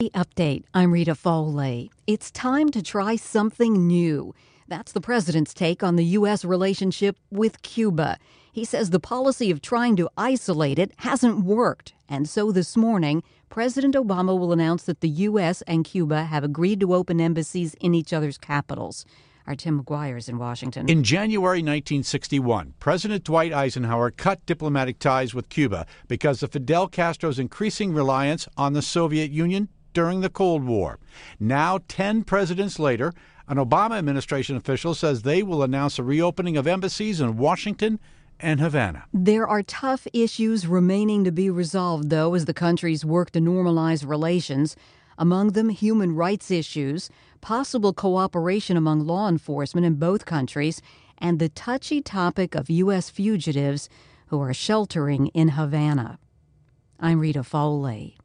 Update. I'm Rita Foley. It's time to try something new. That's the president's take on the U.S. relationship with Cuba. He says the policy of trying to isolate it hasn't worked. And so this morning, President Obama will announce that the U.S. and Cuba have agreed to open embassies in each other's capitals. Our Tim McGuire is in Washington. In January 1961, President Dwight Eisenhower cut diplomatic ties with Cuba because of Fidel Castro's increasing reliance on the Soviet Union during the Cold War. Now, 10 presidents later, an Obama administration official says they will announce a reopening of embassies in Washington and Havana. There are tough issues remaining to be resolved, though, as the countries work to normalize relations. Among them, human rights issues, possible cooperation among law enforcement in both countries, and the touchy topic of U.S. fugitives who are sheltering in Havana. I'm Rita Foley.